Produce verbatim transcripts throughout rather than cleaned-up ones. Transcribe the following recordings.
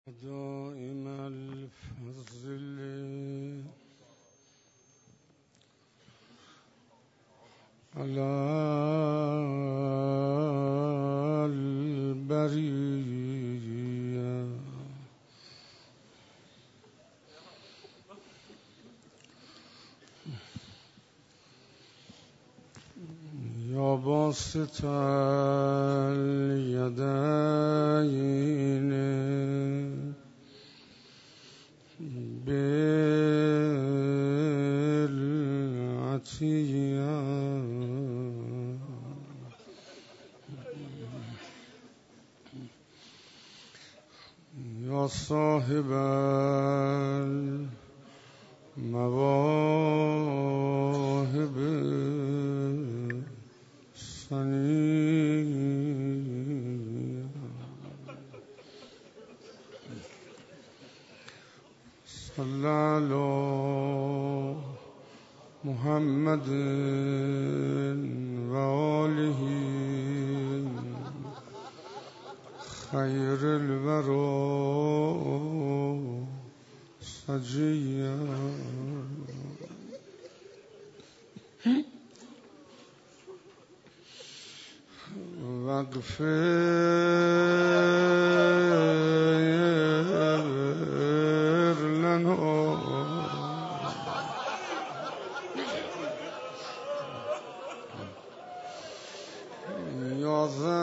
دائم الفضل على البرية يا باسط اليدين بالعطية يا صاحب المواهب الصنية صل على محمد وآله خير الورى سجيا واغفر لنا يا ذا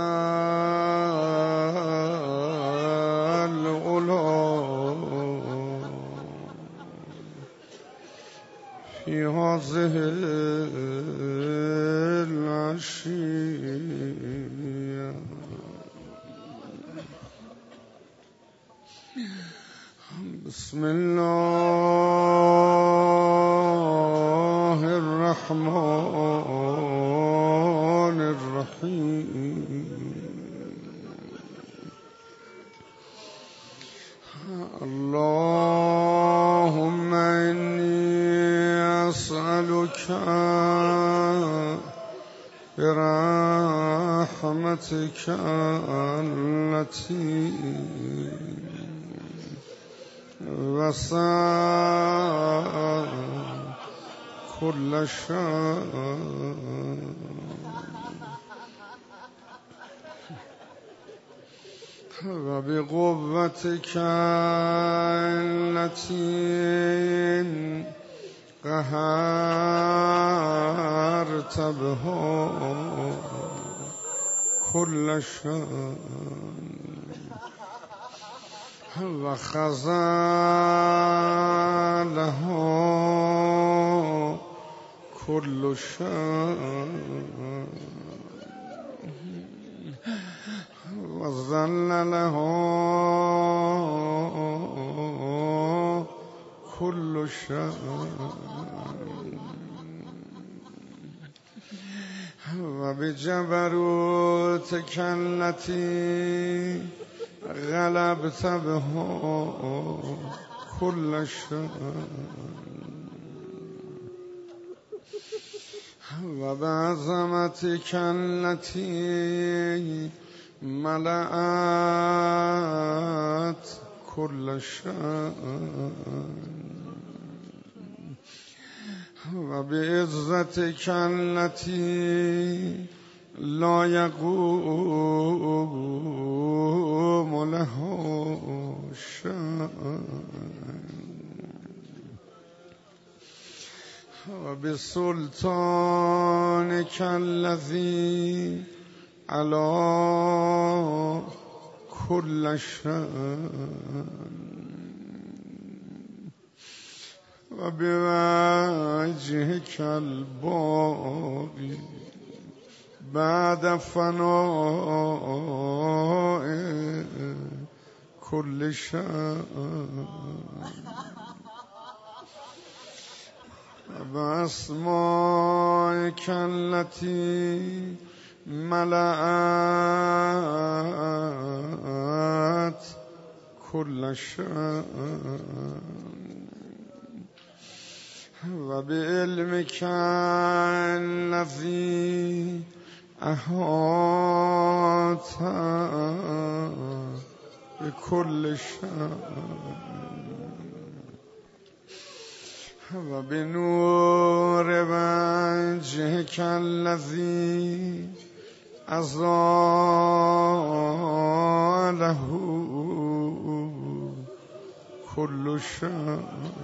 العلا في هذه العشية بسم الله الرحمن الرحيم اللهم إني أسألك برحمتك التي وسعت كل شيء وبقوتك التي قهرت بها كل شيء وخزلها كل شيء وذللها كل شيء وبجبروتك التي غلبت بها كل شيء وبعظمتك التي ملأت كل شيء وبعزتك التي لا يقوم له شيء وبسلطانك الذي على كل شيء وبوجهك الباقي بعد فناء كل شيء وبأسمائك التي ملأت كل شيء وبعلمك الذي أحاط به کل شان و به نور وجهک الذی ازاله کل شان.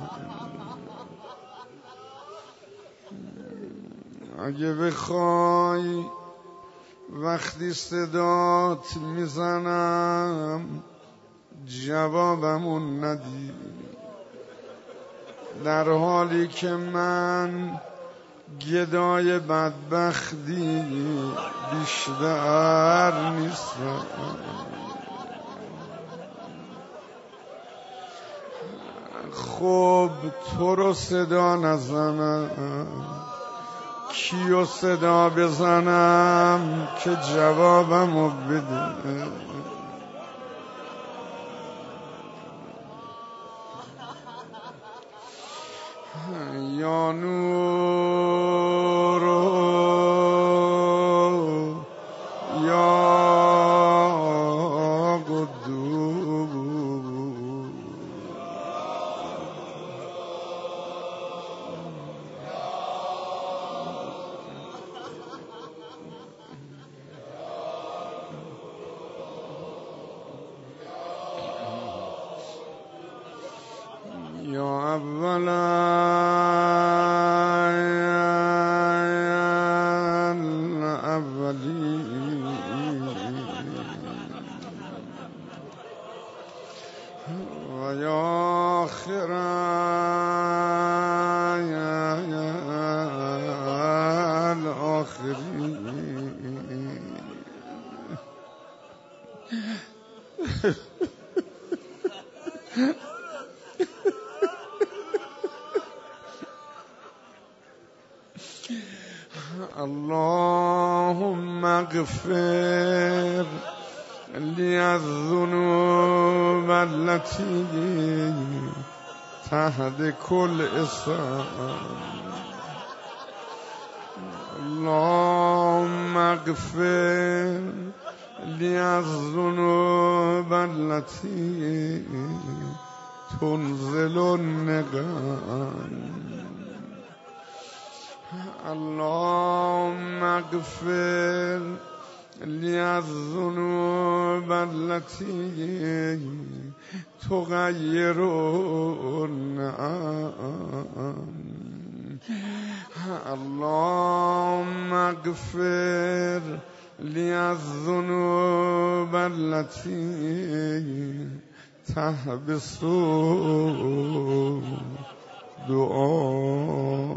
اگه بخوای وقتی صدات میزنم جوابمون ندی، در حالی که من گدای بدبختی بیشتر نیستم. خب تو رو صدا نزنم کیو صدا بزنم که جوابمو بده؟ یا نور یا قدوس یا اولا و یا آخرا الآخرین. اللهم اغفر لی الذنوب التي تحت كل اسم. اللهم اغفر لی الذنوب التي تنزل النقم. اللهم اغفر لی الذنوب التي تغیر النعم. اللهم اغفر لی الذنوب التي تحبس دعاء.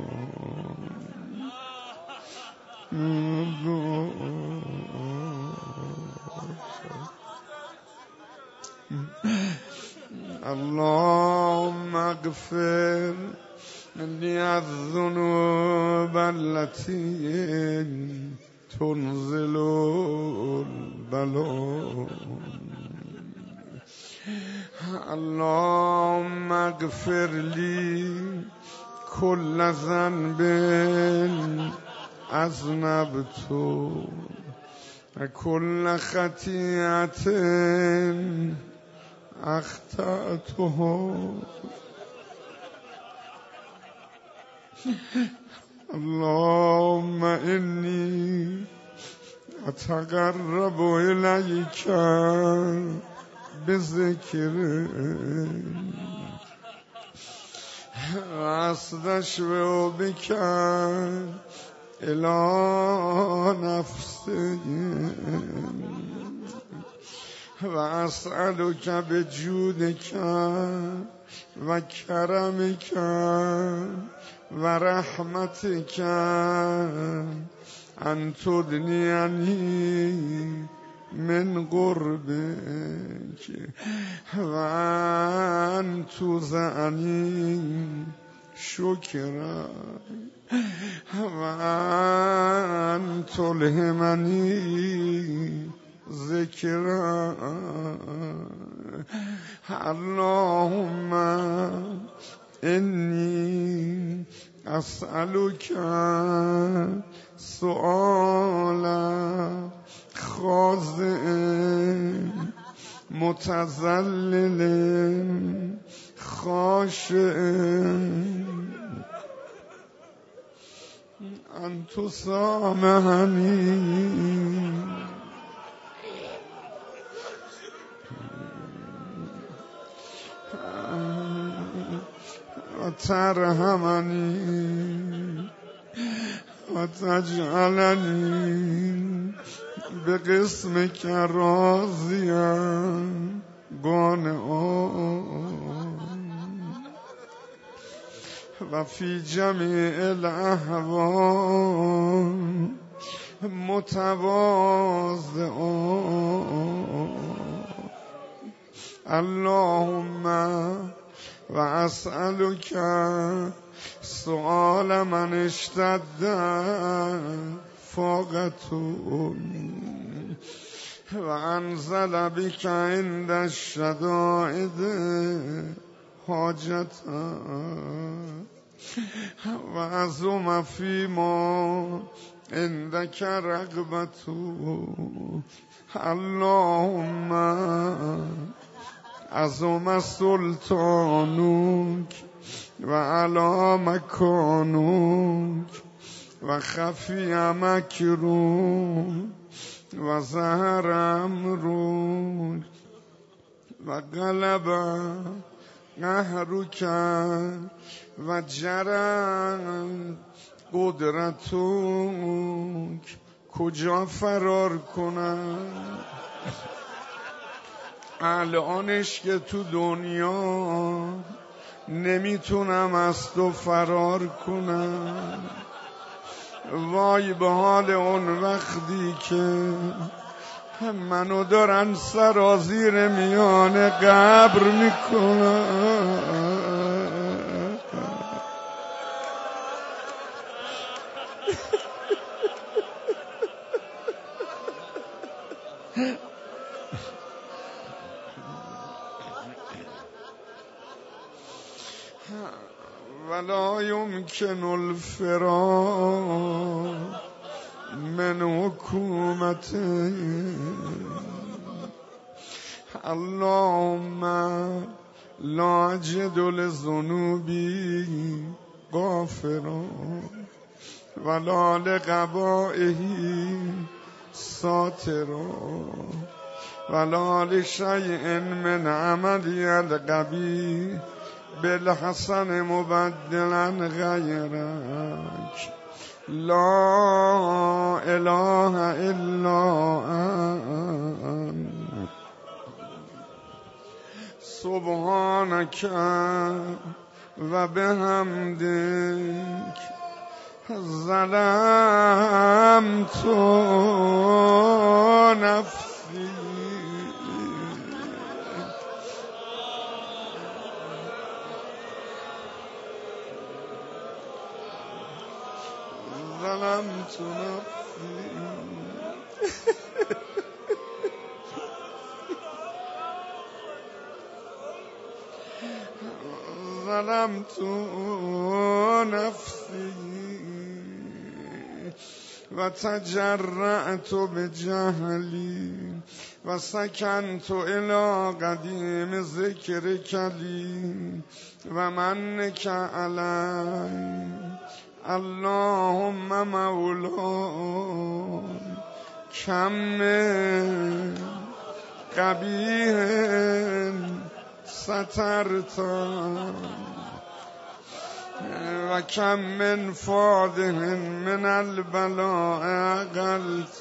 اللهم اغفر لی الذنوب التي تنزل البلاء. اللهم اغفر لي كل ذنب اذنبت وكل خطيئة اخطأته. اللهم إني أتقرب إليك بذكر وأستشفع بك إلى نفسي وأسألك بجودك وكرمك ورحمتك أن تدنيني من قربك وأن تزعني شكرا وأن تلهمني ذكرا. اللهم إني أسألك سؤالا خاضع متذلل خاشع ان تسامحنی و ترحمنی و تجعلنی به قسمک راضیا قانعا و فی جمیع الاحوال متواضعا. اللهم و اسألک سؤال من اشتد فاقته و انزل بک عند الشدائد حاجتا و عظم فیما عندک رغبته. اللهم عظم سلطانک و علی مکانک و خفی مکروک و ظهر امرک و غلب قهرک و جرى قدرتک. کجا فرار کنم الانش که تو دنیا نمیتونم از تو فرار کنم. وای به حال اون وقتی که منو دارن سرازیر میان قبر میکنن. ولا يمكن الفرار من حکومت. اللهم لا اجد لذنوبی غافرا ولا لقبائه ساترا ولا لشیء من عملی القبیح بالحسن مبدلا غیرک. لا اله الا انت سبحانک و بحمدک ظلمت نفسی. ظلمت نفسی ظلمت نفسی و تجرأت بجهلی و سکنت الی قدیم ذکرک لی و منک علی. اللهم مولاي کم من قبیح سترت و کم من فاده من البلاء اقلت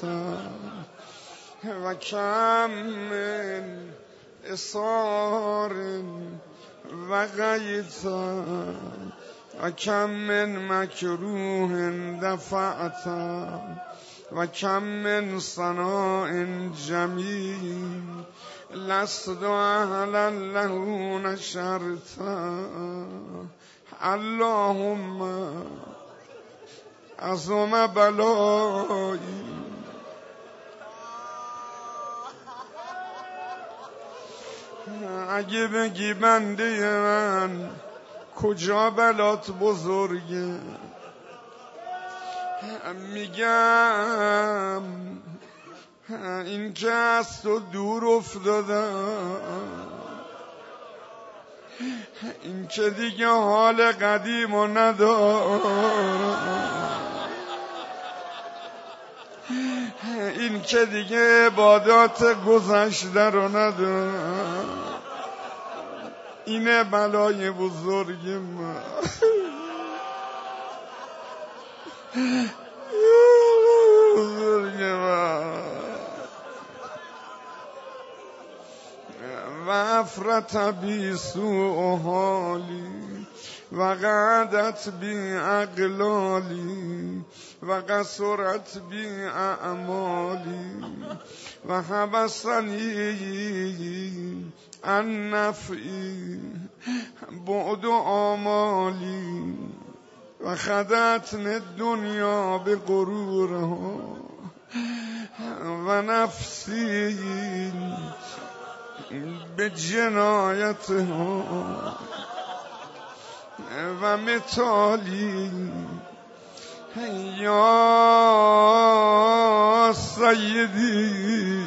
و کم من اصار وقیت و کم من مکروه دفعت و کم من صناع جمیل لست اهلا له نشرت. اللهم عظم بلایی اگه بگی بنده من کجا بلات بزرگه، میگم این که از تو دور افتادم، این که دیگه حال قدیم و ندارم، این که دیگه عبادات گذشته رو ندارم، اینه بلای بزرگ من. بزرگ من و افرت بی سوء حالی و قعدت بی اقلالی و قصرت بی اعمالی و حبسنی عن نفعی بعد آمالی و خدعتنی الدنیا بغرورها و نفسی به جنایتها و مثالی یا سیدی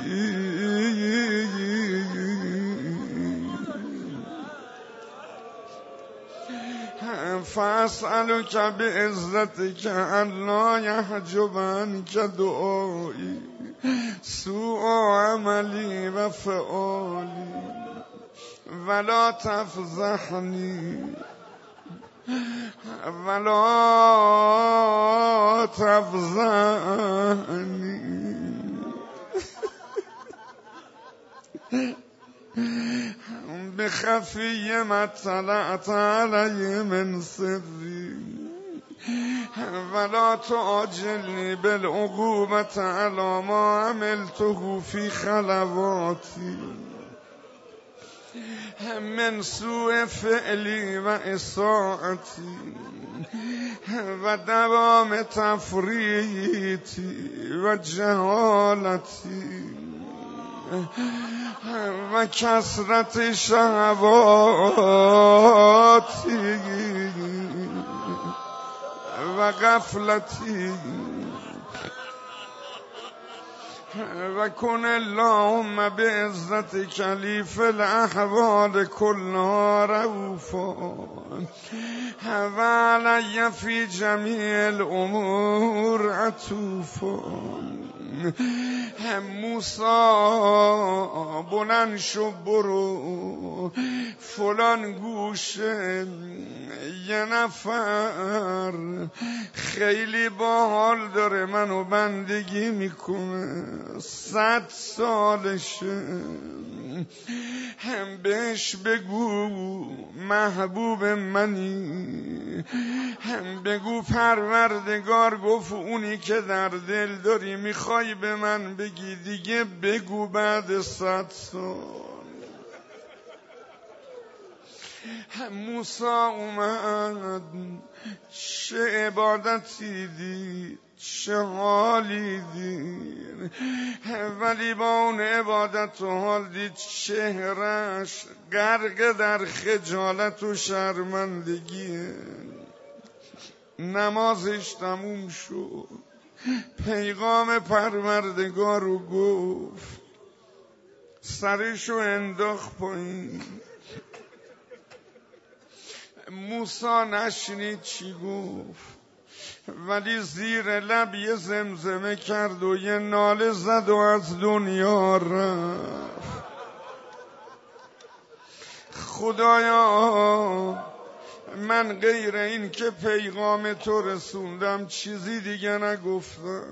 فاسألک بعزتک ان لا یحجب عنک دعایی سوء عملی و فعالی ولا تفضحنی ولا تفضحنی بخفی ما اطلعت علی من سری ولا تعجلنی بالعقوبة علی ما عملته فی خلواتی من سوء فعلی و اساءتی و دوام تفریطی و جهالتی و کثرت شهواتی و غفلتی و کن اللهم بعزتک لی فی الاحوال کلها رؤوفا و علی فی جمیع الامور عطوفا. موسی بلند شو برو فلان گوشه یه نفر خیلی باحال داره منو بندگی میکنه، صد سالشه، بهش بگو محبوب منی، بگو پروردگار گفت اونی که در دل داری میخوای به من بگی دیگه بگو بعد صد سال. موسی اومد چه عبادتی دید چه حالی دید، ولی با اون عبادت و حال دید چهرش غرق در خجالت و شرمندگیه. نمازش تموم شد، پیغام پروردگار رو گفت، سرشو انداخت پایین. موسی نشنید چی گفت، ولی زیر لب یه زمزمه کرد و یه ناله زد و از دنیا رفت. خدایا من غیر این که پیغام تو رسوندم چیزی دیگه نگفتم.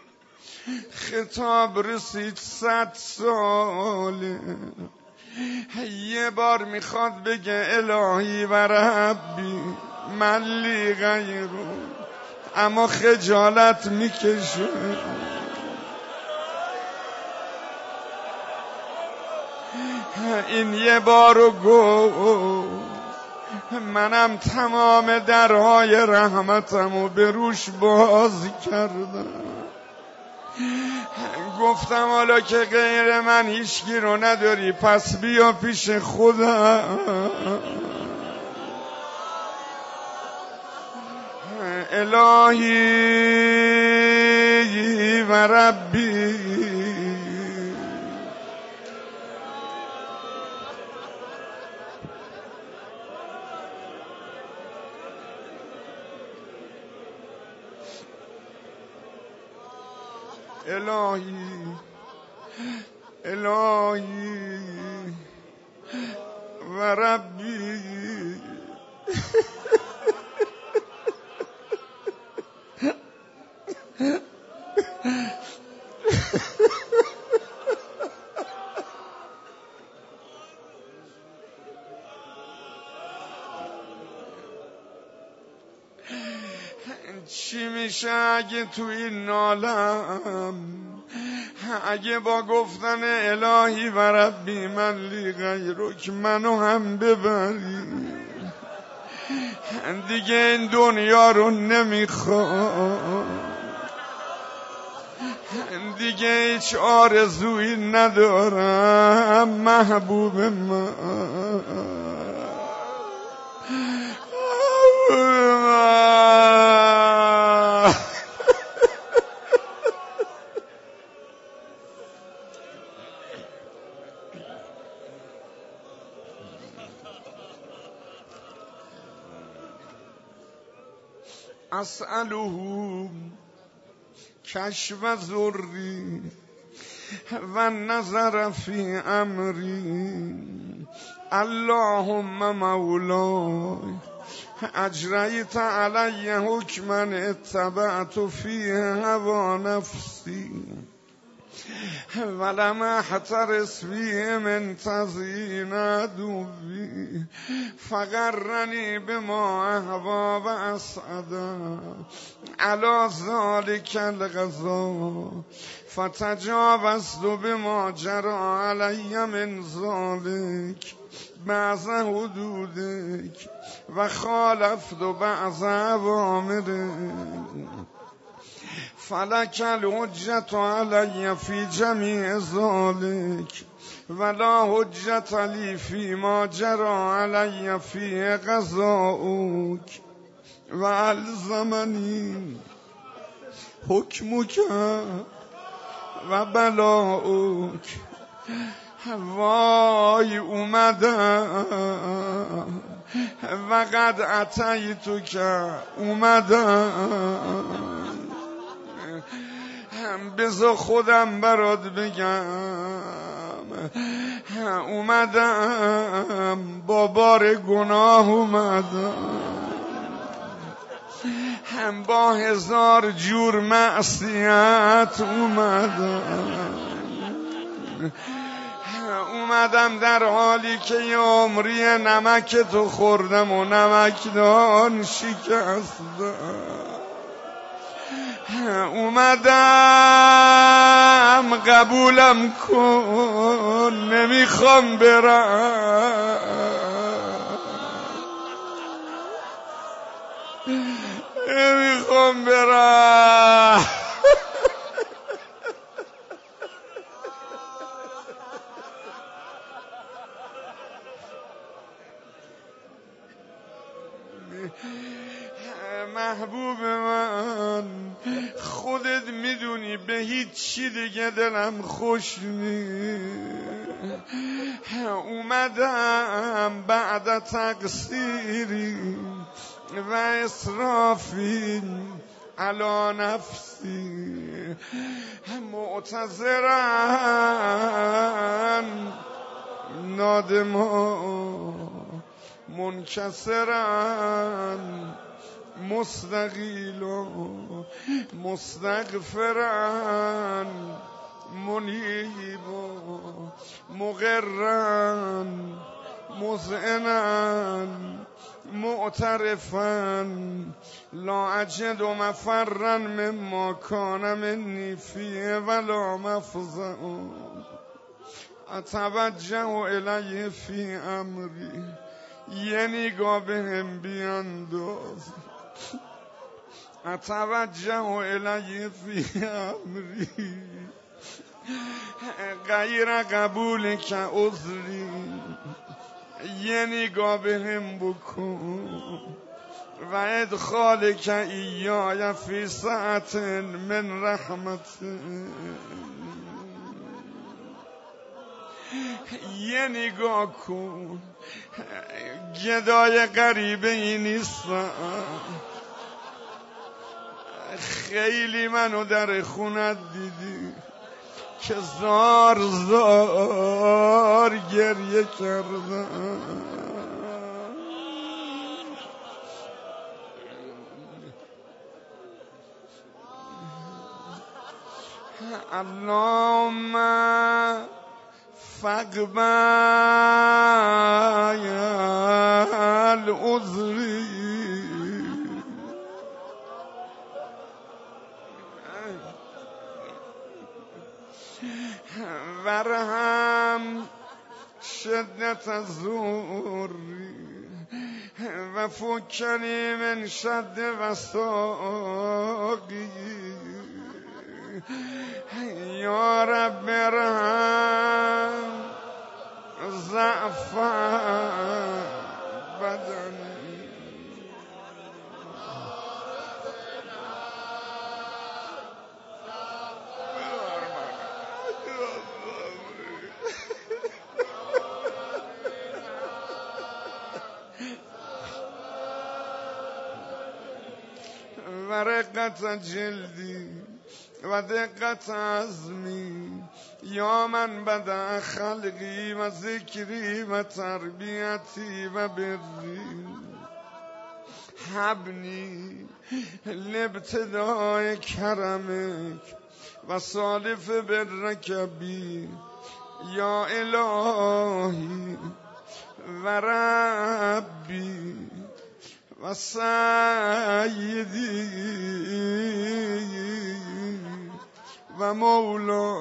خطاب رسید صد ساله، یه بار میخواد بگه الهی و ربی من لی غیرو، اما خجالت میکشه. این یه بارو گو منم تمام درهای رحمتمو به روش باز کردم. گفتم حالا که غیر من هیچکی رو نداری پس بیا پیش خودم. الهی و ربی الهی الهی و ربی چی میشه اگه تو این نالم، اگه با گفتن الهی و ربی من لی غیرک منو هم ببری، دیگه این دنیا رو نمیخوام، دیگه هیچ آرزویی ندارم محبوب من. اسأله کشف ذری و نظر فی امری، اللهم مولای اجریت علی حکما اتبعت فیه هوا نفسی ولم احترس فیه من تزیین عدوی فغرنی بما اهوا و اسعدا علی ذلک القضا فتجاوزت بما جرى علی من ذلک بعض حدودک و خالفت بعض اوامرک فلک الحجة علی فی جمیع ذلک ولا حجة لی فی ما جرى علی فی قضاؤک و الزمنی حکمک و بلاؤک. وای اومدم و قد اتیتک اومدم، بذار خودم برات بگم، اومدم با بار گناه اومدم، هم با هزار جور معصیت اومدم، اومدم در حالی که یه عمری نمک تو خوردم و نمکدان شکستم، اومدم قبولم کن نمیخوام برم، نمیخوام برم. محبوب من خودت میدونی به هیچ چی دیگه دلم خوش نیست، اومدم بعد تقصیری و اسرافی علی نفسی معتذرا نادما منکسرا مستقیلا مستغفرا منیبا مقرا مذعنا معترفا لا اجد مفرا مما کان منی فیه ولا مفزع اتوجه الیه فی امری. یه نگاه بهم بیانداز، اتوجه الیه فی امری غیر قبول که عذری. یه نگاه بهم بکن و ادخال که ایای فی ساعت من رحمت. یه نگاه کن، گدای غریبه ای نیستم، خیلی منو در خونت دیدی که زار زار گریه کردم. اللهم فاقبل عذری ورحم شدت الضری و فکنی من شد وساقی یا رب ارحم ضعف بدنی. و رقت جلدی و دقت عزمی یا من بدأ خلقی و ذکری و تربیتی و بری حبنی لابتداء کرمک و سالف برک بی یا الهی و ربی و سیدی و مولا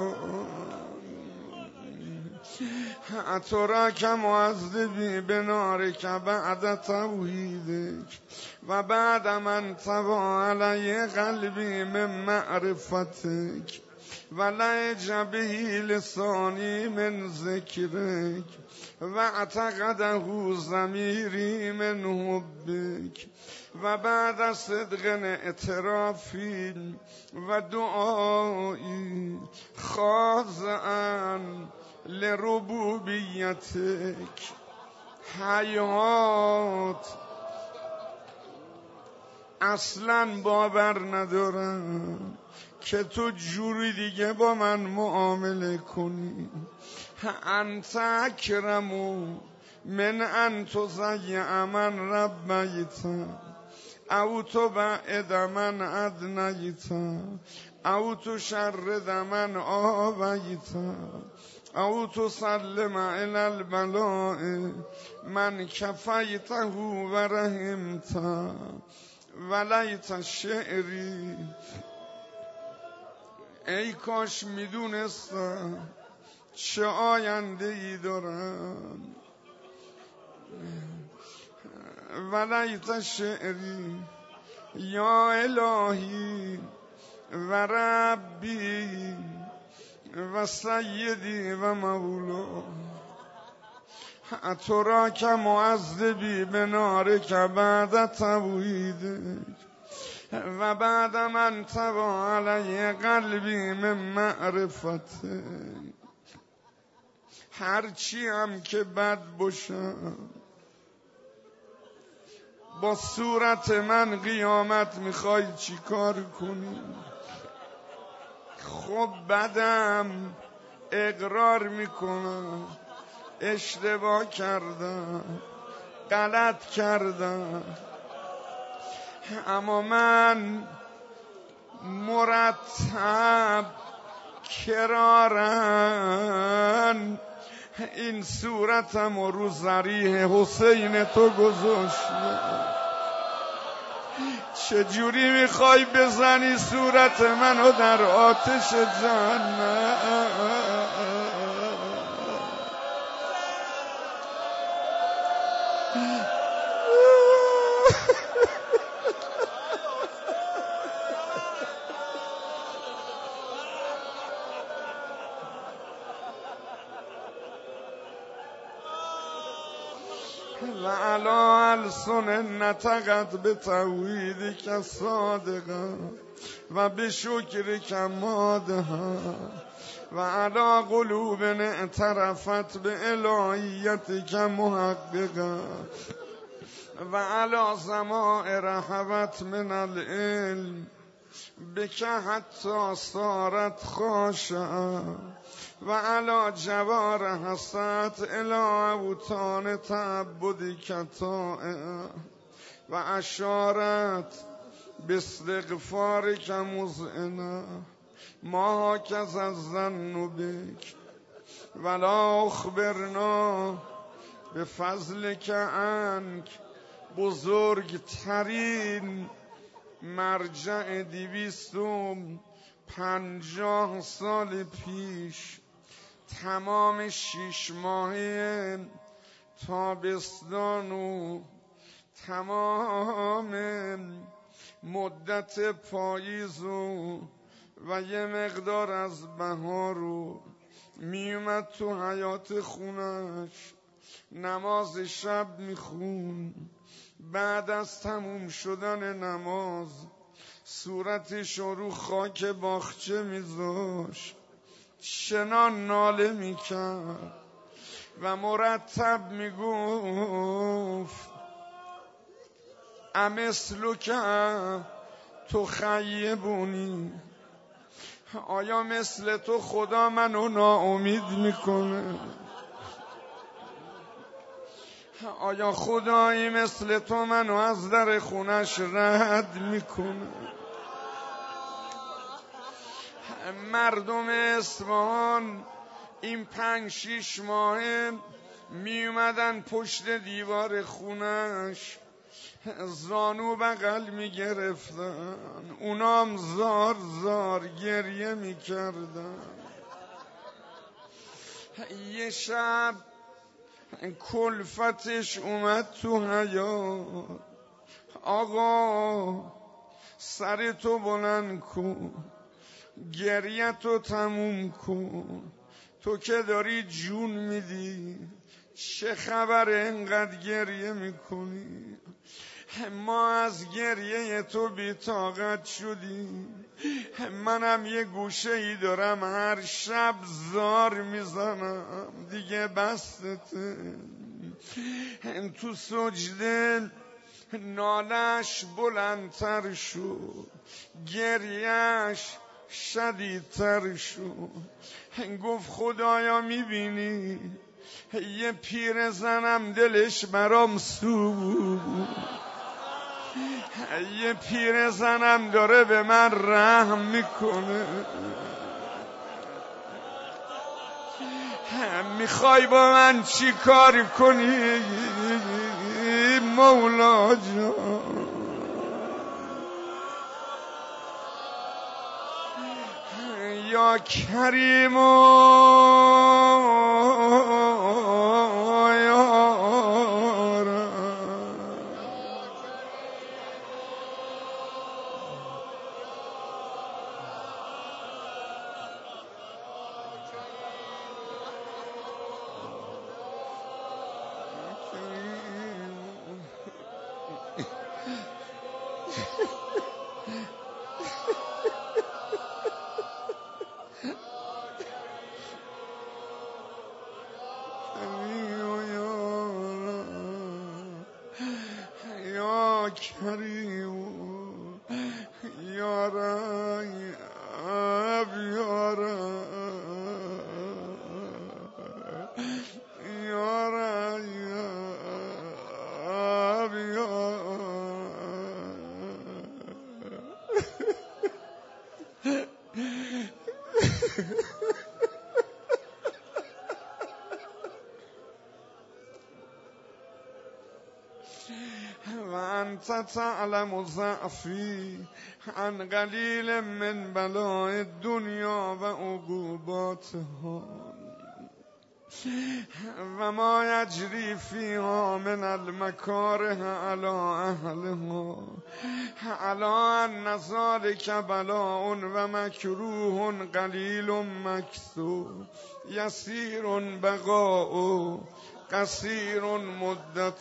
اتراک معذبی بنارک بعد توحیدک و بعد من طبع علی قلبی من معرفتک و لعجبه لسانی من ذکرک و اعتقده ضمیری من حبک و بعد صدق اعترافی و دعایی خاضعا لربوبیتک حیات اصلا باور ندارم که تو جوری دیگه با من معامله کنی. انت اکرمو من ان تضیع من ربیتا او تو بعد من ادنیتا او تو شرد من آویتا او تو سلم الى البلاء من کفیته و رحمتا ولیت شعری. ای کاش میدونستم چه آینده ای دارم. ولیت شعری یا الهی و ربی و سیدی و مولا اتراک معذبی بنارک بعد توحیدک و بعد من طبع علی قلبی من معرفته. هرچی هم که بد باشم با صورت من قیامت میخوای چی کار کنی؟ خب بدم اقرار میکنم اشتباه کردم غلط کردم، اما من مرتب کرارن این صورتم رو ذریح حسین تو گذاشتم. چجوری میخوای بزنی صورت منو در آتش جهنم؟ و علا السن نطقت به توحید که صادقا و به شکر که مادها و علا قلوب اعترفت به الهیت که محققا و علا سماع رحبت من العلم بکه حتی صارت خاشا و علا جوار حسد الی اوتان تعبدی کتائه و اشارت باستغفارک مذعنه ما هکذا الظن بک ولا اخبرنا به فضلک عنک. بزرگترین مرجع دویستم پنجاه سال پیش تمام شش ماهه تابستان و تمام مدت پاییز و و یه مقدار از بهار رو میومد تو حیات خونش نماز شب میخون. بعد از تموم شدن نماز صورتش رو خاک باغچه میذاشت، چنان ناله میکرد و مرتب میگفت امثلو که تو خیبونی، آیا مثل تو خدا منو ناامید میکنه؟ آیا خدایی مثل تو منو از در خونش رد میکنه؟ مردم اصفهان این پنج شیش ماهه می اومدن پشت دیوار خونش زانو بغل می گرفتن، اونام زار زار گریه می کردن. یه شب کلفتش اومد تو حیاط، آقا سر تو بلند کن، گریه تو تموم کن، تو که داری جون میدی، چه خبره انقدر گریه میکنی؟ ما از گریه تو بی‌طاقت شدیم، منم یه گوشه ای دارم هر شب زار میزنم، دیگه بستته. تو سجده نالش بلندتر شد، گریهش شدیدتر شد. گفت خدایا میبینی یه پیر زنم دلش برام سوز، یه پیر زنم داره به من رحم میکنه، میخوای با من چی کار کنی مولا جان؟ یا کریم یا کریم یا رب یا رب یا رب یا و انت تعلم ضعفی عن قلیل من بلاء الدنیا و عقوباتها و ما یجری فیها من المکاره علی اهلها علی ان ذلک بلاء و مکروه قلیل مکثور یسیر بقاء قصیر مدت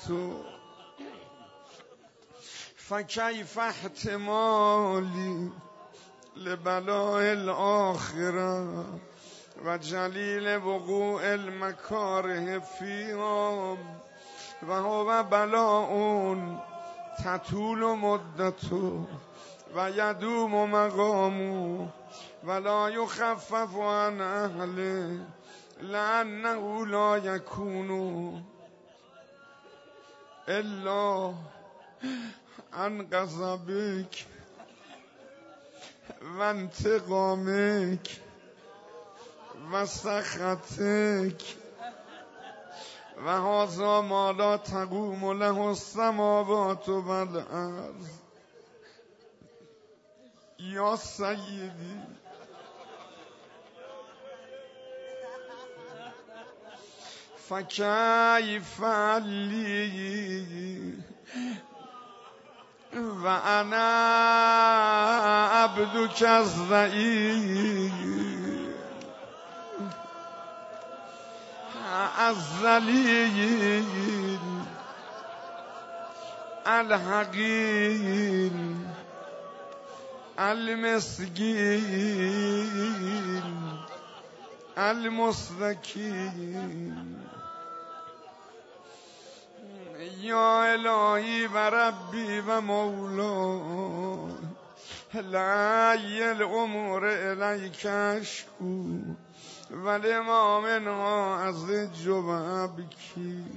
فکیف احتمالی لبلاء الاخره و جلیل وقوع المکاره فیها و هو بلاء تطول مدته و یدوم مقامو ولا یخفف عن اهله لانه لا یکون الا عن غضبک و انتقامک و سخطک و هذا ما لا تقوم له السماوات والارض. یا سیدی فکیف لی و انا عبدک الضعیف الذلیل الحقیر المسکین المستکین. یا الهی و ربی و مولا لعی الامور الیک اشکو و لما منها ازج و ابکی.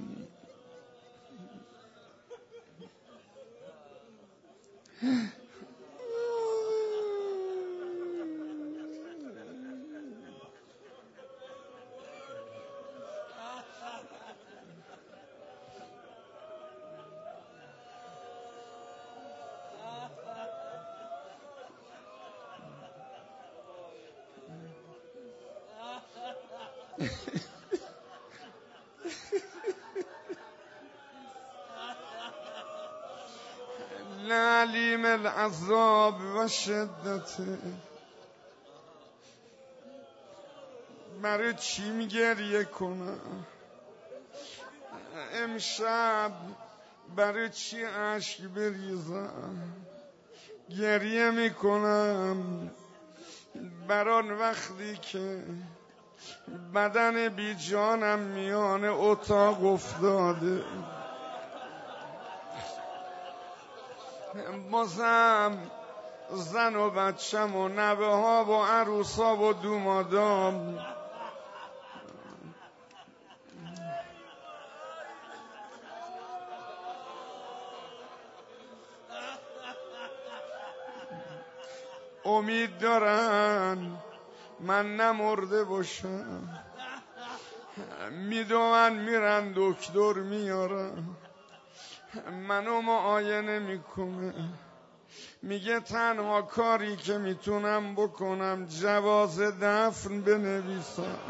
لعلیم العذاب و شدته. برای چی میگریه کنم امشب؟ برای چی اشک بریزم؟ گریه میکنم بران وقتی که بدن بی جانم میان اتاق افتاده، بازم زن و بچم و نوه ها و عروس ها و دومادام امید دارن من نمرده باشم، میدونن میرن دکتر میارن منو معاینه میکنه، میگه تنها کاری که میتونم بکنم جواز دفن بنویسم.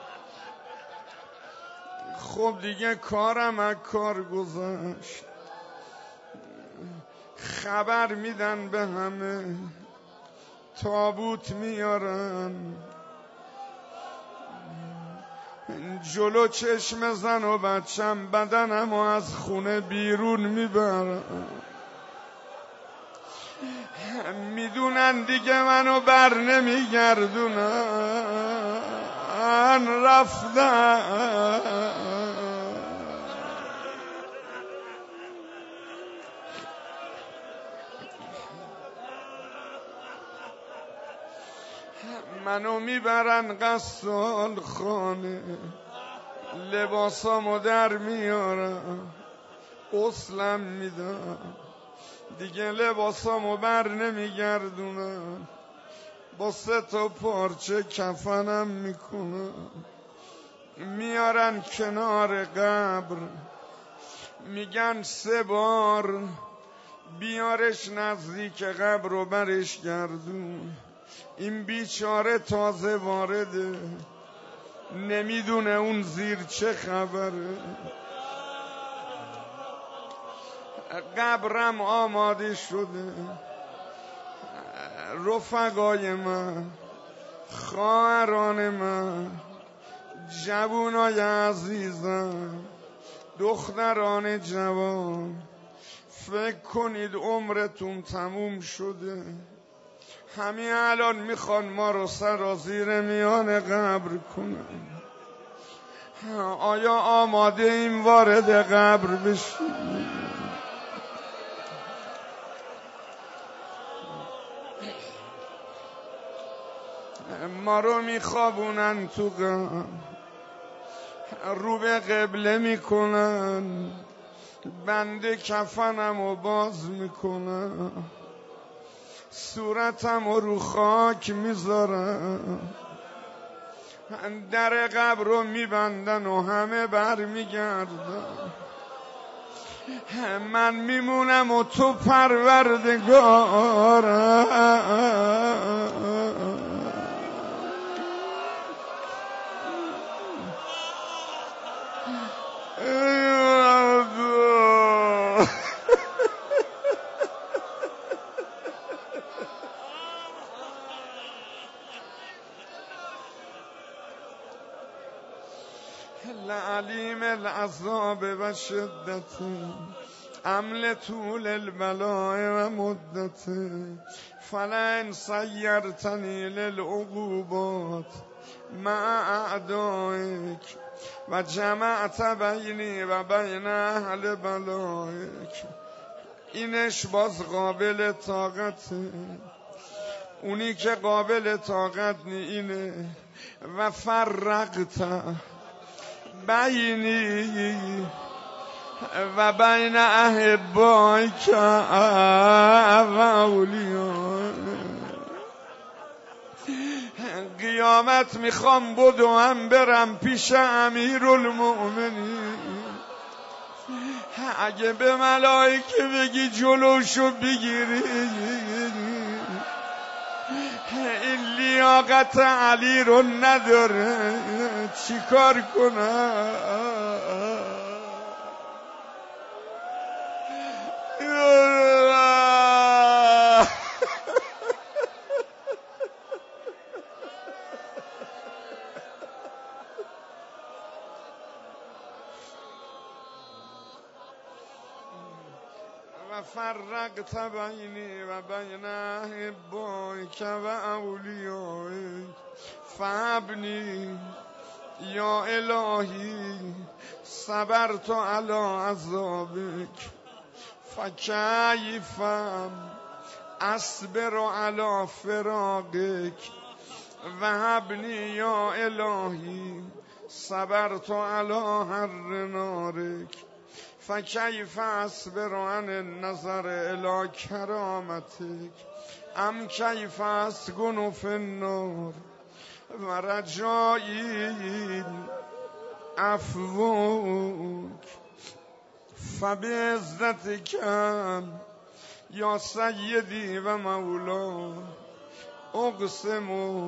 خب دیگه کارم از کار گذشت. خبر میدن به همه، تابوت میارن جلو چشم زن و بچم، بدنمو از خونه بیرون میبرن. میدونن دیگه منو بر نمیگردونن، رفتن. منو میبرن غسال خانه، لباسامو در میارم، غسلم میدم، دیگه لباسامو بر نمیگردونم، با سه تا پارچه کفنم میکنم، میارن کنار قبر، میگن سه بار بیارش نزدیک قبر و برش گردون. این بیچاره تازه وارده، نمیدونه اون زیر چه خبره. قبرم آماده شده، رفقای من، خواهران من، جوونای عزیزم، دختران جوان، فکر کنید عمرتون تموم شده، همین الان میخوان ما رو سرازیر میان قبر کنن. آیا آماده این وارد قبر بشیم؟ ما رو میخوابونن تو غم، رو به قبله میکنن، بنده کفنم و باز میکنن، صورتم و رو خاک میذارن، در قبر رو میبندن و همه بر میگردن. من میمونم و تو پروردگارم. لعلیم العذاب و شدت عمل طول البلاء و مدت، فلن سیرتنی للعقوبات مع اعدائک و جمعت بینی و بین اهل بلایک. اینش باز قابل طاقته، اونی که قابل طاقت نی اینه. و فرقت بینی و بین احبائک و اولیائک. قیامت میخوام بدوم برم پیش امیرالمؤمنین، اگه به ملائکه بگی جلوشو بگیری، این لیاقت علی رو نداره، چی کار کنم؟ و فرقت بینی و بین احبائک و اولیائک فابنی یا الهی صبرت علی عذابک فکیفم اصبر علی فراقک و هبنی یا الهی صبرت علی حر نارک فکیف اصبر عن النظر الی کرامتک ام کیف اسکن فی النار و رجایی عفوک فبعزتک یا سیدی و مولا اقسم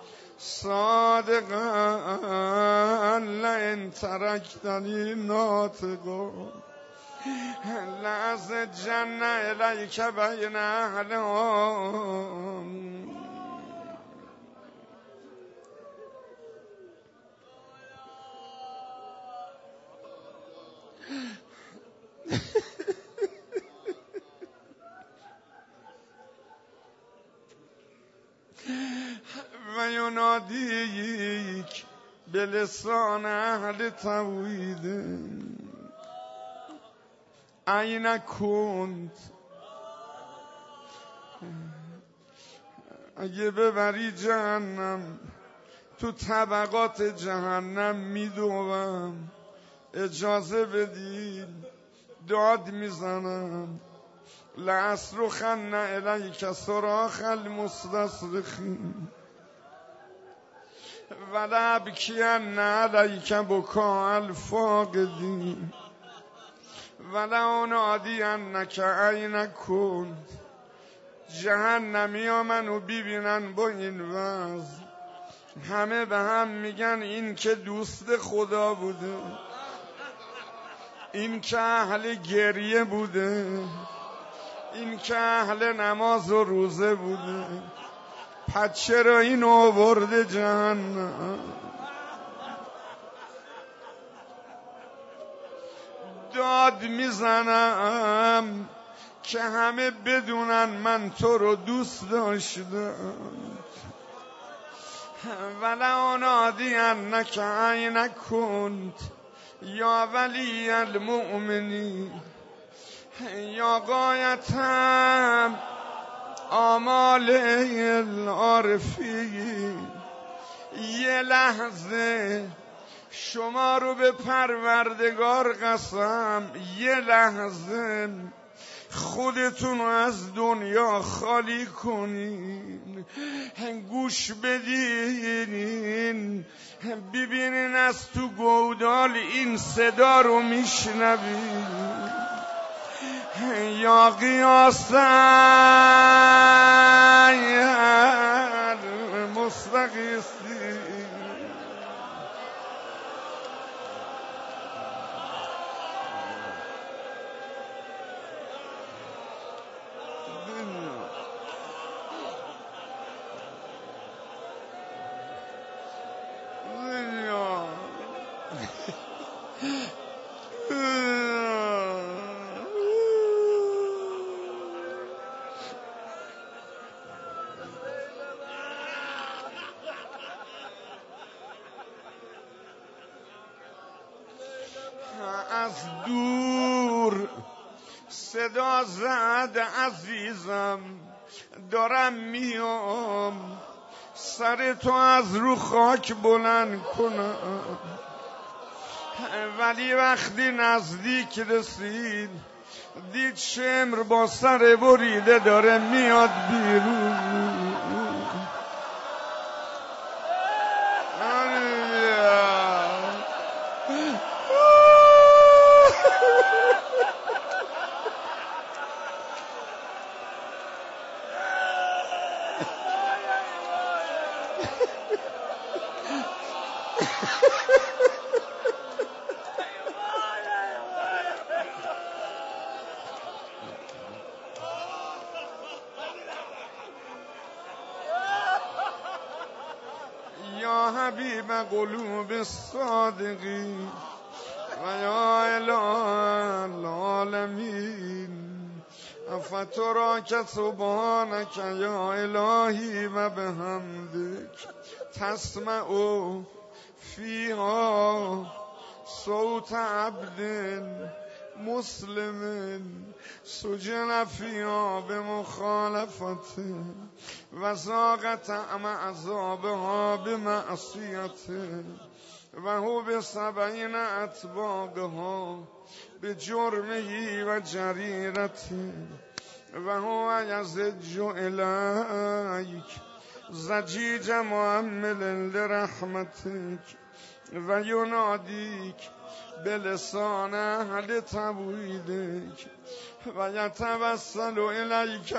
صادقا لئن ترکتنی ناطقا لأزجن الیک بین اهلهم. و ینادیک به لسان اهل توحید این کنت. اگه ببری جهنم تو طبقات جهنم میدوم، اجازه بدید داد میزنم. لأصرخن الیک صراخ المستصرخین و لأبکین علیک بکاء الفاقدین و لأنادینک این کنت. جهنمی ها منو ببینن با این وضع، همه به هم میگن این که دوست خدا بوده، این که اهل گریه بوده، این که اهل نماز و روزه بوده، پس چرا این آورده جهنم؟ داد میزنم که همه بدونن من تو رو دوست داشتم. ولأنادینک این کنت یا ولی المؤمنین یا غایتم آمال العارفین یه لحظه شما رو به پروردگار قسم، یه لحظه خودتون از دنیا خالی کنین، گوش بدین، ببینین از تو گودال این صدا رو میشنوین. یا قیاس مستقیسی از دور صدا زد عزیزم، دارم میام سر تو از رو خاک بلند کنم. ولی وقتی نزدیک رسید دید شمر با سر بریده داره میاد بیرون. یا حبیب قلوب الصادقین و یا اله العالمین، افتراک سبحانک یا الهی و بحمدک تسمع فیها صوت عبد مسلم سجن فیها بمخالفته و ذاق طعم عذابها بمعصیته و هو بسبعین اطباقها بجرمه و جریرته و هو یزج الیک زجیج معمل لرحمتک و ینادیک بلسان اهل توحیدک و یتوسل الیک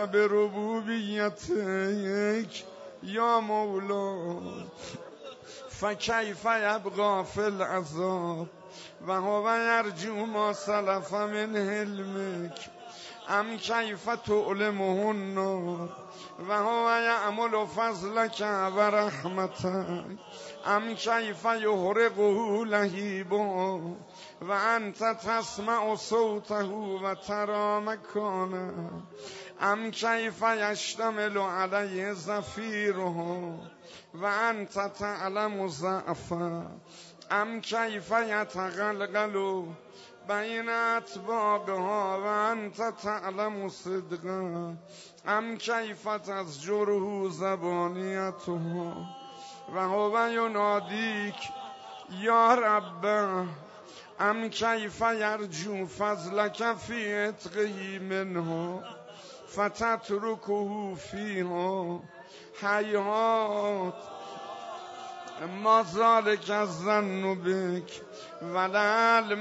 بربوبیتک یا مولا فکیف یبقی فی العذاب و هو یرجو ما سلف من حلمک ام کیف تعلمه النار و هو یعمل فضلک و رحمتک ام کیف یحرقه لهیبا و انت تسمع صوته و ترى مکانه ام کیف یشتمل علیه زفیرها و انت تعلم ضعفه ام کیف یتقلقل بین اطباقها و انت تعلم صدقه ام کیف تزجره زبانیتها و هو ینادیک یا رب ام کیف یرجو فضلک فی عتقه منها فتترکه فیها حیات ما ذلک الظن بک ولا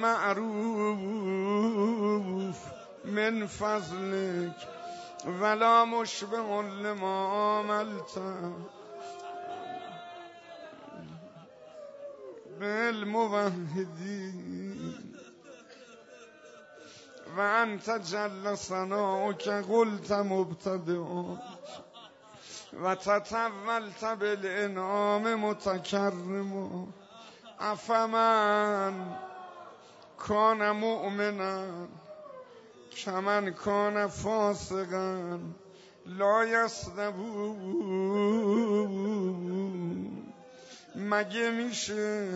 المعروف من فضلک ولا مشبه لما عملت بالموحدین و انت جل ثناؤک قلت مبتدئا و تطولت بالانعام متکرما افمن کان مؤمنا کمن کان فاسقا لا یستوون. مگه میشه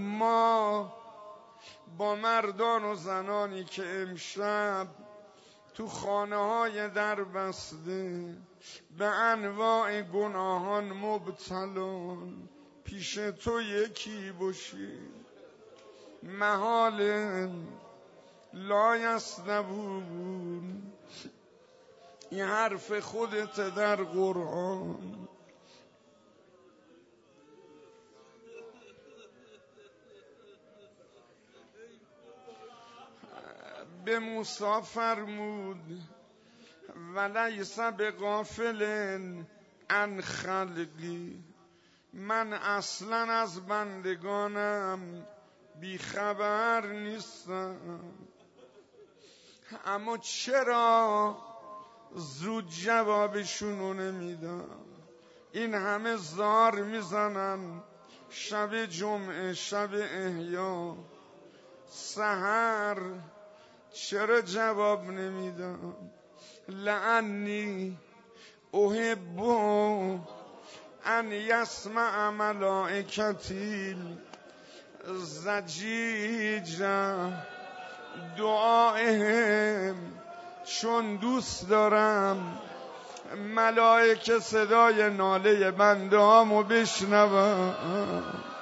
ما با مردان و زنانی که امشب تو خانه های در بسته به انواع گناهان مبتلان، پیش تو یکی باشی محال لا یسنبون. این حرف خودت در قرآن. به موسی فرمود ولیس بغافل عن خلقی، من اصلا از بندگانم بیخبر نیستم. اما چرا زود جوابشونو نمیدم؟ این همه زار میزنن شب جمعه، شب احیا، سحر، چرا جواب نمیدم؟ لعنی احب ان یسمع ملائکتی زجیج دعائهم، چون دوست دارم ملائکه صدای ناله بنده هامو بشنوم.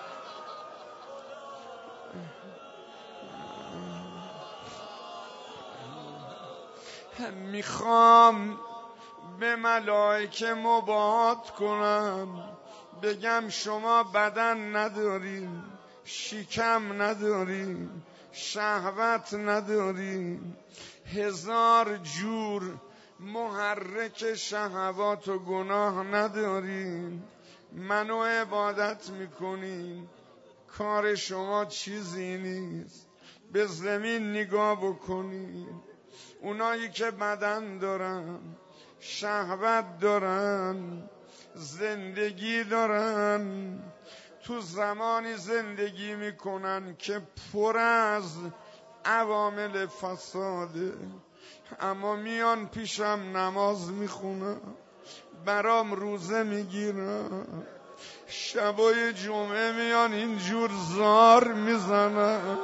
میخوام به ملائکه مباهات کنم، بگم شما بدن ندارین، شکم ندارین، شهوت ندارین، هزار جور محرک شهوات و گناه ندارین، منو عبادت میکنین، کار شما چیزی نیست. به زمین نگاه بکنین، اونایی که بدن دارن، شهوت دارن، زندگی دارن، تو زمانی زندگی میکنن که پر از عوامل فساده، اما میان پیشم نماز میخونن، برام روزه میگیرن، شبای جمعه میان اینجور زار میزنن.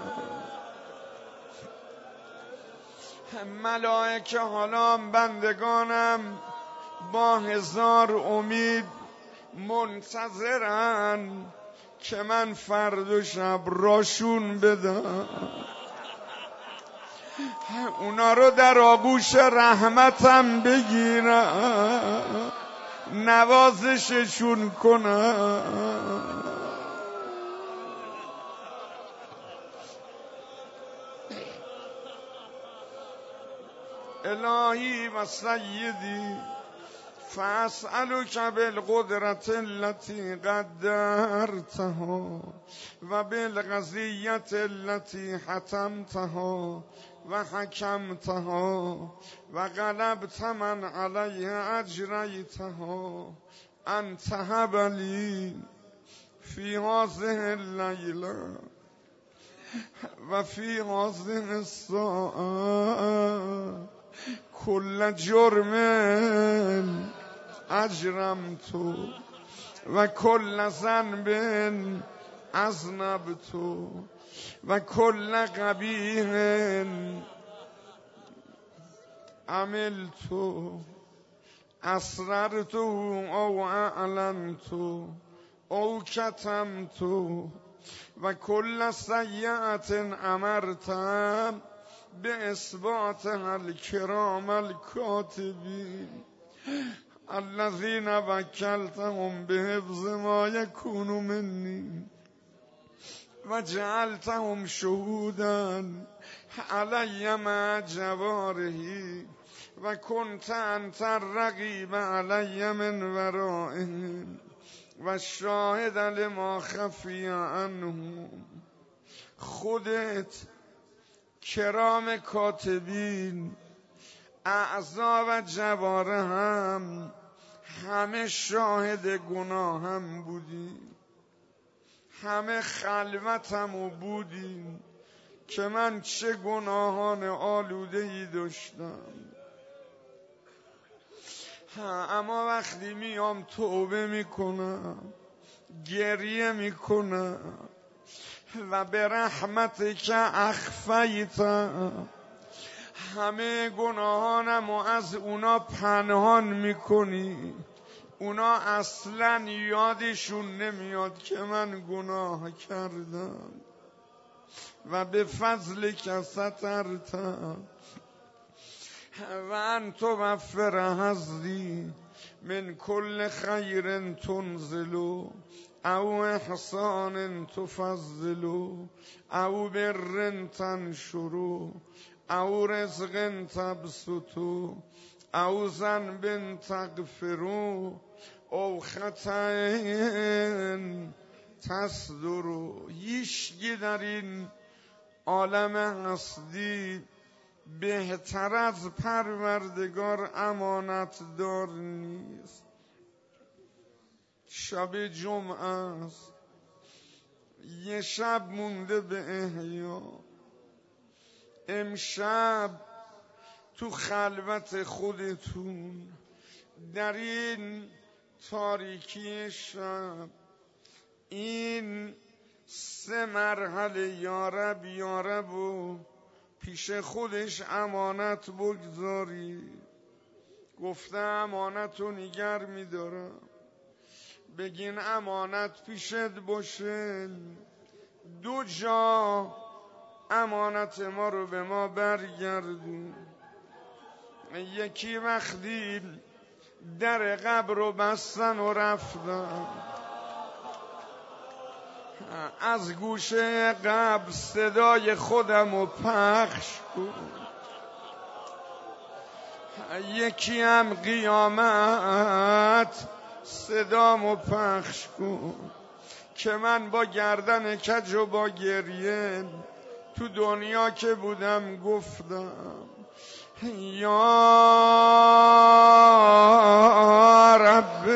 ملائکه حالا بندگانم با هزار امید منتظرن که من فرد و شب راشون بدم، اونا رو در آغوش رحمتم بگیرم، نوازششون کنم. الهی و سیدی فاسألک بالقدرة التي قدرتها و بالقضیة التي حتمتها و حکمتها و غلبت من علیه اجریتها، ان تهب لی فی هذه اللیله و فی هذه الساعه کل جرم اجرمت و کل ذنب اذنبت و کل قبیح عملت اسررت او اعلنت او کتمت و کل سیئت امرتم به اثبات الکرام الکاتبین الذین وکلتهم به حفظ ما یکون منی و جعلتهم شهودا علی مع جوارحی و کنت انت الرقیب علی من ورائهم و شاهد لما خفی عنهم. خودت کرام کاتبین، اعضا و جوارحم همه شاهد گناهم بودین، همه خلوتمو بودین که من چه گناهان آلوده‌ای داشتم. اما وقتی میام توبه میکنم، گریه میکنم و به رحمت که اخفیت همه گناهانم و از اونا پنهان میکنی، اونا اصلا یادشون نمیاد که من گناه کردم و به فضل که سترتم و انت وفر حظی من کل خیر تنزلو او احسان تفضلو او بر تنشرو او رزق تبسطو او ذنب تغفرو او خطأ تصدرو. هیچکی در این عالم هستی بهتر از پروردگار امانت دار نیست. شب جمعه است، یه شب مونده به احیا. امشب تو خلوت خودتون در این تاریکی شب این سه مرحله یارب یارب و پیش خودش امانت بگذاری. گفته امانت رو نگر میدارم، بگین امانت پیشت باشه. دو جا امانت ما رو به ما برگردون. یکی وقتی در قبر رو بستن و رفتن، از گوشه قبر صدای خودم رو پخش کن. یکی هم قیامت صدامو پخش کن که من با گردن کج و با گریه تو دنیا که بودم گفتم یا رب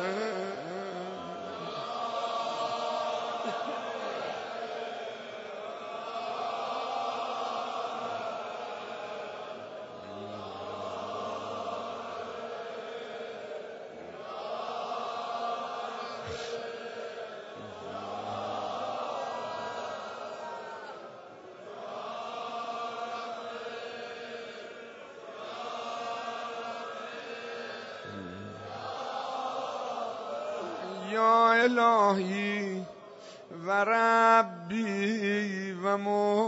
یا الهی و ربی و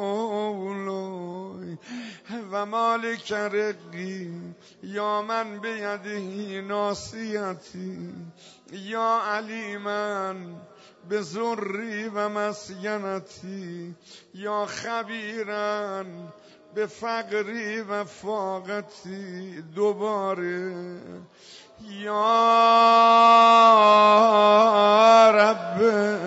مولای و مالک رقی یا من بیده ناصیتی یا علیمن به ذری و مسکنتی یا خبیرن به فقری و فاقتی. دوباره یا رب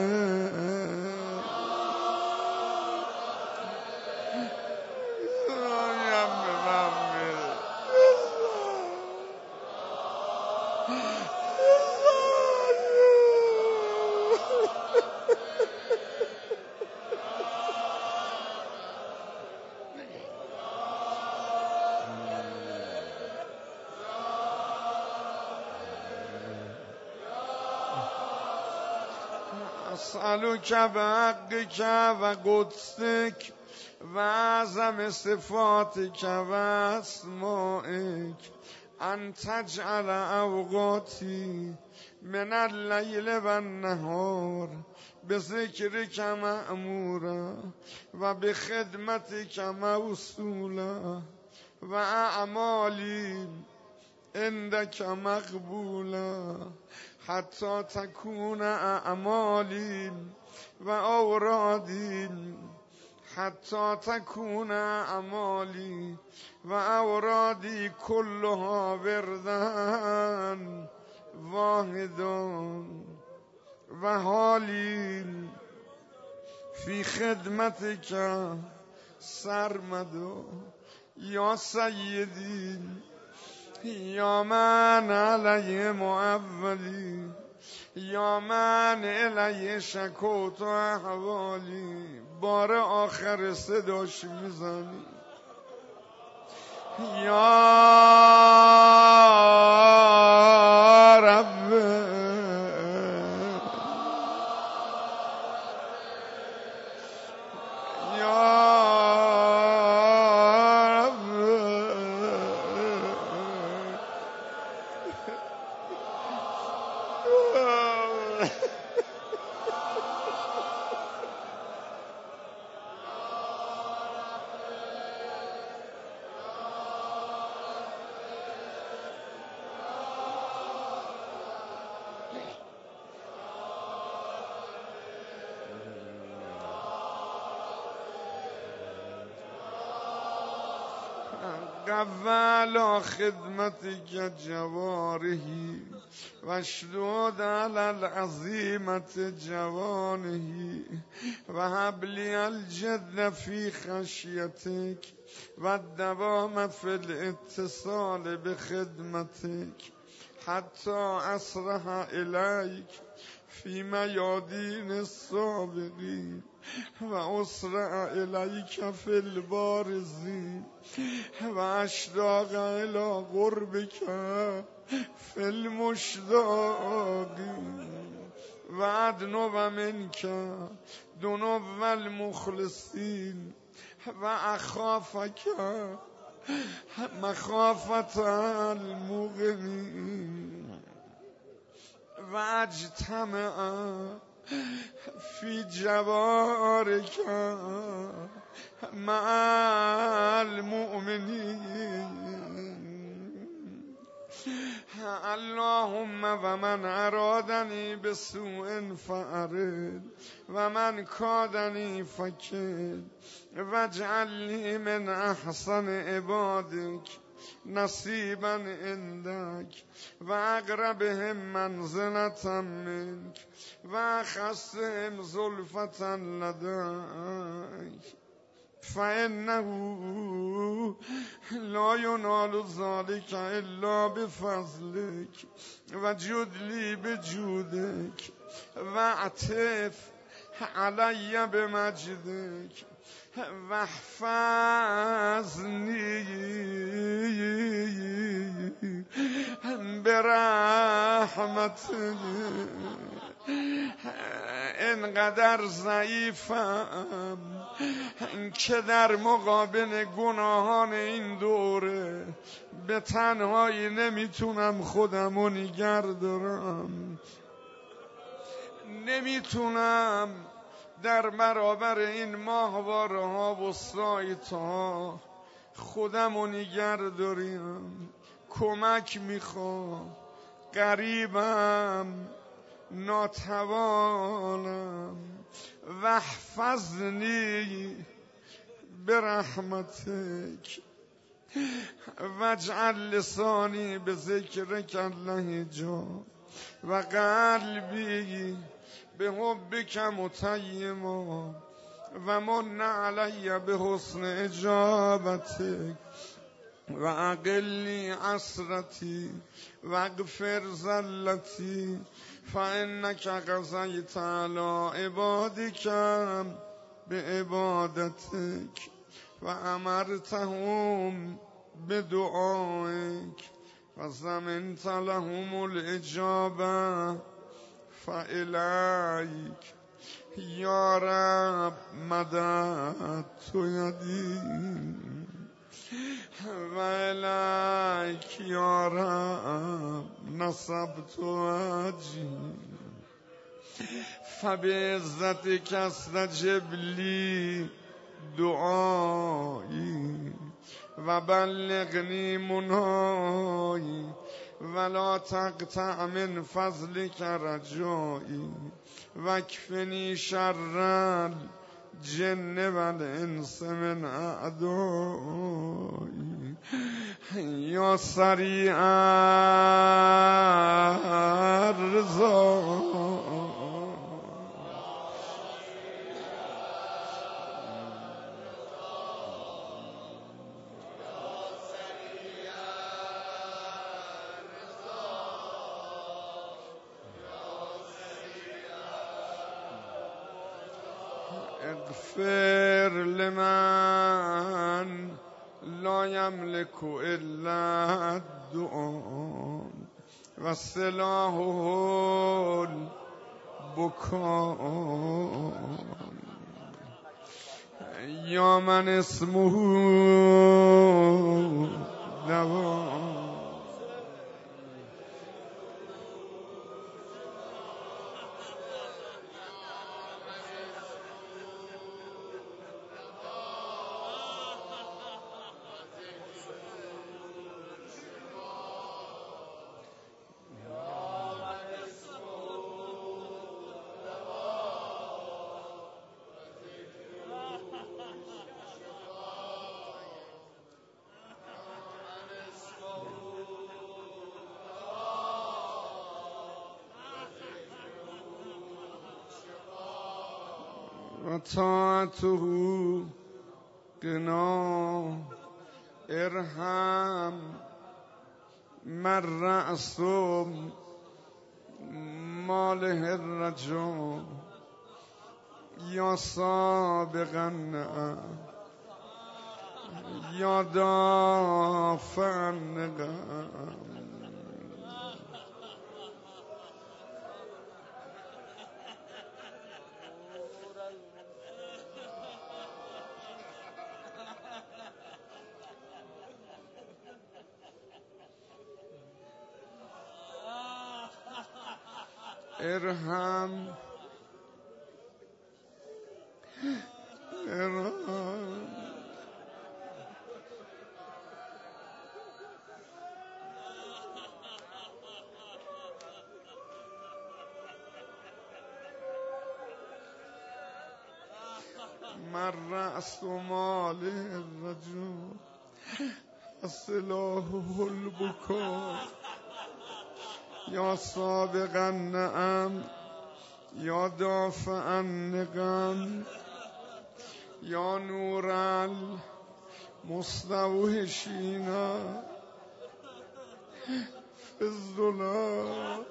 اسألک بحقک و قدسک و اعظم صفاتک و اسمائک ان تجعل اوقاتی من اللیل و النهار بذکرک مأمورا و بخدمتک موصولا و اعمالی عندک مقبولا حتی تکون اعمالی و اورادی حتی تکون اعمالی و اورادی کلها وردن واحدان و حالی فی خدمتک سرمدا یا سیدی یا من علیه معولی یا من الیه شکوت و احوالی. بار آخر صداش میزنی یا رب یا رب قوّلا خدمتك جواره واشدود على العظيمة جوانه وهب لي الجد في خشيتك والدوام في الاتصال بخدمتك حتى أسرح إليك في ميادين السابقين وأسرع إليك في البارزين وأشتاق إلى قربك في المشتاقين وأدنو منك دنو المخلصين وأخافك مخافة المغنين واجتمع في جوارك مع المؤمنين اللهم ومن أرادني بسوء فأرد ومن كادني فكد واجعل لي من أحسن عبادك نصيبا عندك وأقربهم منزلة منك وأخصهم زلفة لديك فإنه لا ينال ذلك إلا بفضلك وجد لي بجودك واعتف علي بمجدك واحفظني برحمتك اینقدر ضعیفم که در مقابل گناهان این دوره به تنهایی نمیتونم خودمو نگه دارم، نمیتونم در برابر این ماهواره ها و سایت ها خودمو نگه دارم. کمک میخوام، غریبم، ناتوانم. واحفظنی برحمتک واجعل لسانی بذکرک لهجا و قلبی بحبک متیما و من علی بحسن اجابتک و اقلی عسرتی و اغفر زلتی فانک قضیت علی عبادک بعبادتک و امرتهم بدعائک و ضمنت لهم الاجابه فالیک یا رب مددت یدی و الیک یا رب نصبت وجهی فبعزتک استجب لی دعایی و بلغنی منایی ولا تقطع من فضلک رجایی واکفنی شر الجن والانس من اعدایی یا سریع الرضا اغفر لمن لا يملك الا الدعاء و سلاحه البكاء یا من اسمه دوا و طاعته قنا ارحم من رأس ماله الرجا یا سابقا یا دافعا ارحم ارحم من رأس مال الرجل سلاحه البكاء یا سابقا نعم یا دافعا نقم یا نور المستوحشین فی الظلام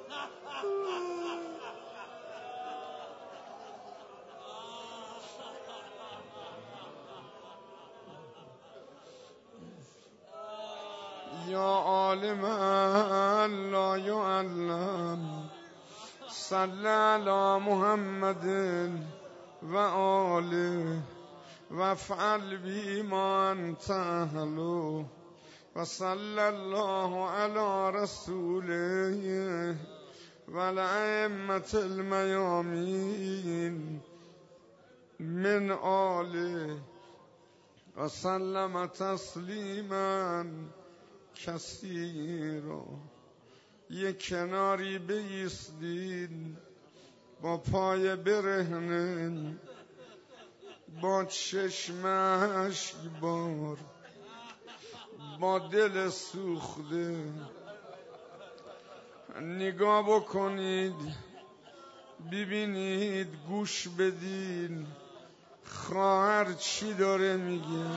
یا عالما لا يعلم صل علی محمد و آله وافعل بی ما انت اهله و صلی الله علی رسوله و الائمة المیامین من آله و سلم تسلیما کثیرا. یک کناری بایستید با پای برهنه، با چشم اشکبار، با دل سوخته نگاه بکنید، ببینید، گوش بدین خواهر چی داره میگه.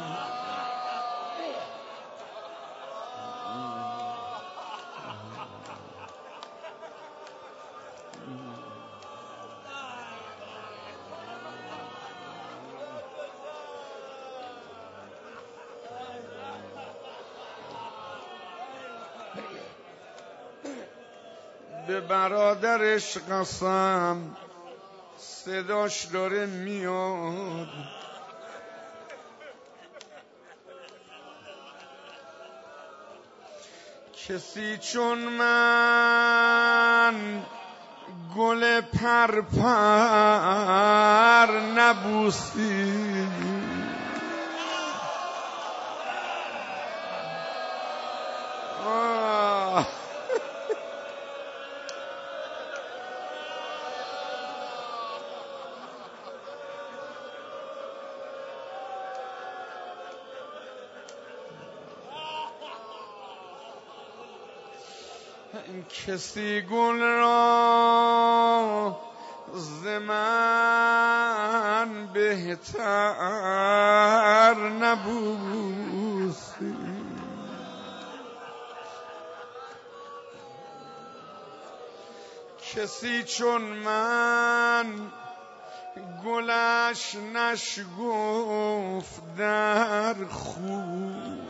به برادرش قسم صداش داره میاد، کسی چون من گل پرپر نبوسی، کسی گل را ز من بهتر نبوسی، کسی چون من گلش نشگفت در خود،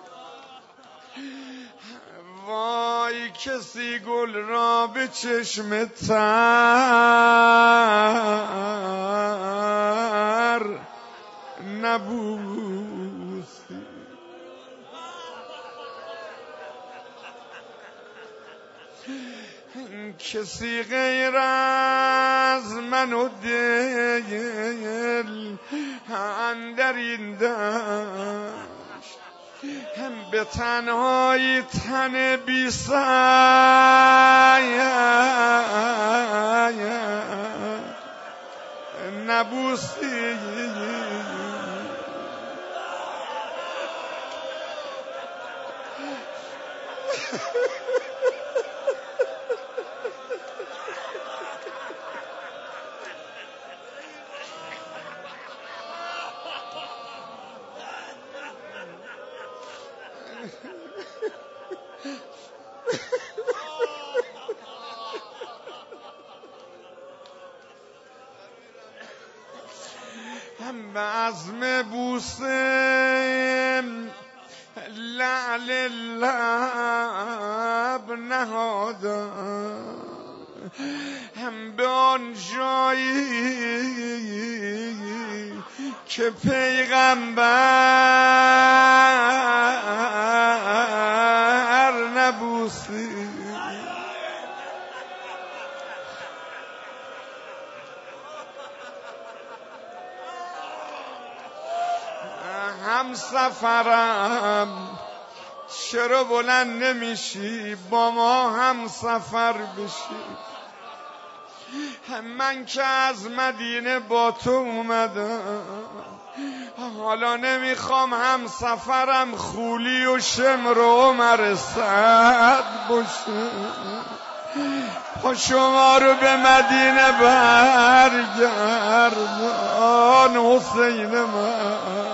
وای کسی گل را به چشم تر نبوسی، کسی غیر از من و دل اندر این دشت هم به تنهایی تن بی سعی نبوسی، هم به عزم بوسه لعل لب نهادم، هم به آن جایی که پیغمبر نبوسی. هم سفرم چرا بلند نمیشی با ما هم سفر بشی؟ من که از مدینه با تو اومدم، حالا نمیخوام هم سفرم خولی و شمر و عمر سعد باشه. پا شما رو به مدینه برگردان حسین من.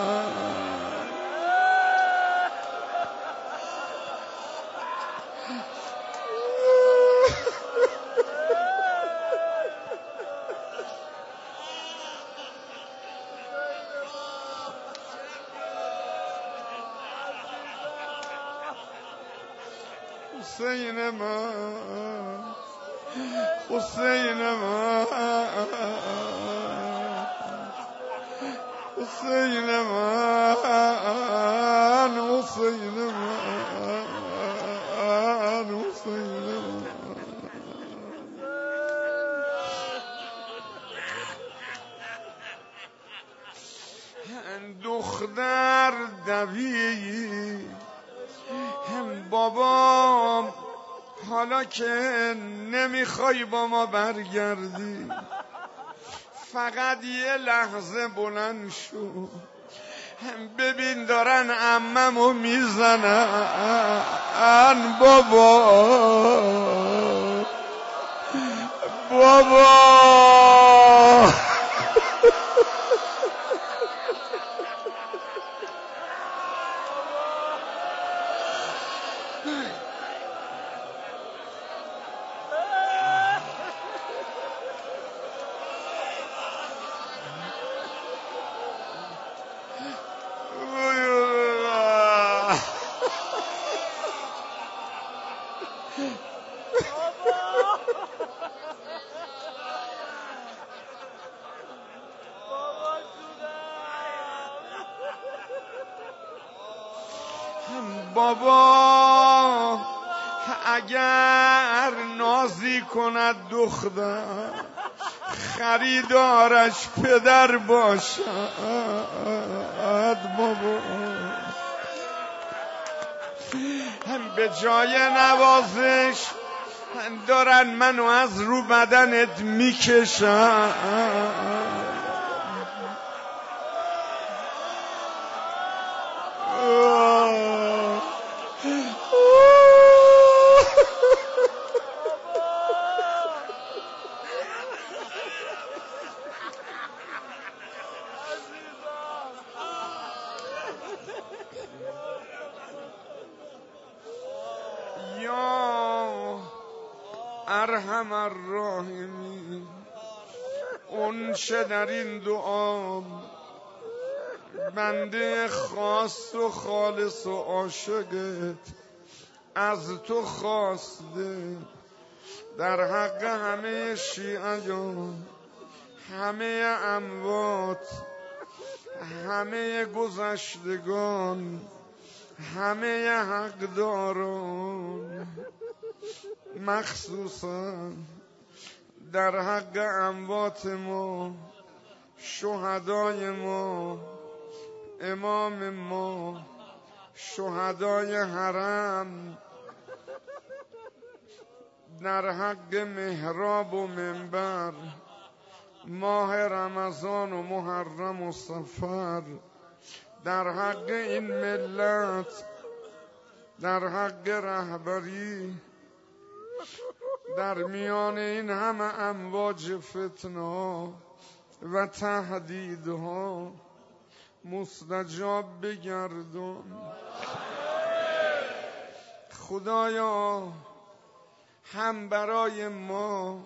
حسین من، حسین من، حسین من، حسین من، حسین من. دختر دوید بابا حالا که نمیخوای با ما برگردی، فقط یه لحظه بلند شو ببین دارن عممو میزنن. بابا بابا بابا اگر نازی کند دختر خریدارش پدر باشد. بابا به جای نوازش دارن منو از رو بدنت میکشن. ارحم الراحمین، اون چه در این دعا بنده خاص و خالص و عاشقت از تو خواسته، در حق همه شیعیان، همه اموات، همه گذشتگان، همه حقداران، مخصوصا در حق اموات ما، شهدای ما، امام ما، شهدای حرم، در حق محراب و منبر، ماه رمضان و محرم و صفر، در حق این ملت، در حق رهبری، در میان این همه امواج فتنه و تهدیدها مستجاب بگردون. خدایا هم برای ما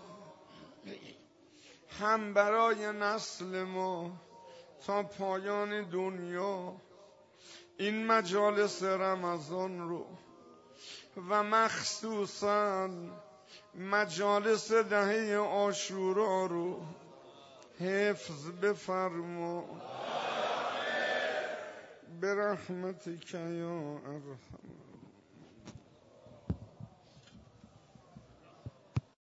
هم برای نسل ما تا پایان دنیا این مجالس رمضان رو و مخصوصا مجالس دهه عاشورا رو حفظ بفرما برحمتک یا ارحم.